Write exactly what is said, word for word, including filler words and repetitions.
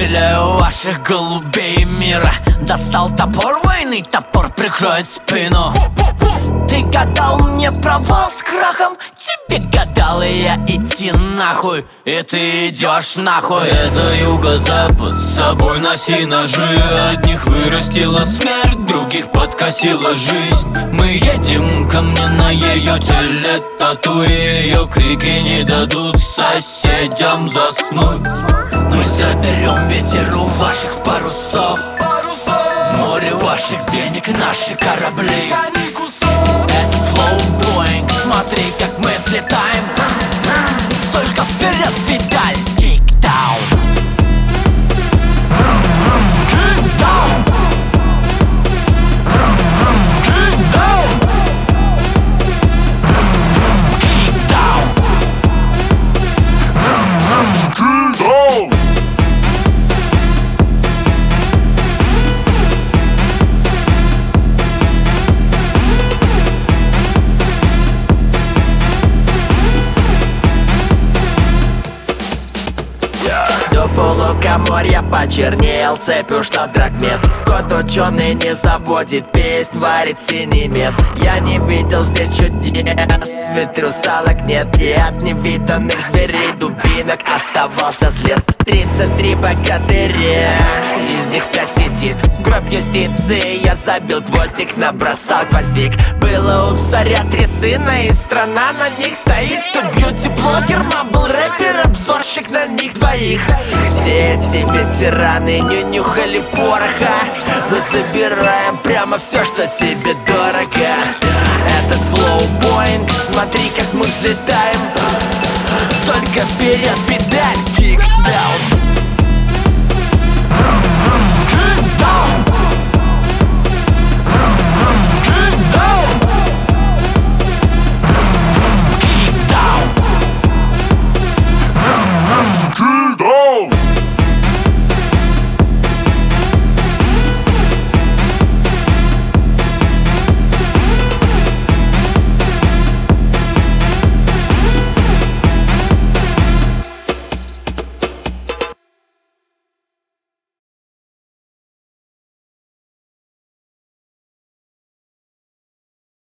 Стреляю ваших голубей мира. Достал топор войны, топор прикроет спину. Ты гадал мне провал с крахом, тебе гадал и я идти нахуй, и ты идешь нахуй. Это юго-запад, с собой носи ножи. Одних вырастила смерть, других подкосила жизнь. Мы едем ко мне на ее теле тату, и ее крики не дадут соседям заснуть. Мы заберем ветер у ваших парусов, в море ваших денег наши корабли. Это флоу Боинг, смотри, как мы взлетаем. Только вперед педаль, кик-даун. Кик-даун. Кик-даун. Кик-даун. Кик-даун. До полукоморья почернел, цепью штаб драгмет. Кот ученый не заводит песнь, варит синий мед. Я не видел здесь чудес, ведь русалок нет. И от невиданных зверей дубинок оставался след. Тридцать три богатыря, из них пять сидит. Гроб юстиции, я забил гвоздик, набросал гвоздик. Было у царя три сына, и страна на них стоит. Тут бьюти-блогер, мамбл рэпер, обзорщик на них двоих. Все эти ветераны не нюхали пороха. Мы забираем прямо все, что тебе дорого. Этот флоу Боинг, смотри, как мы взлетаем. Только вперед педаль, кик-даун.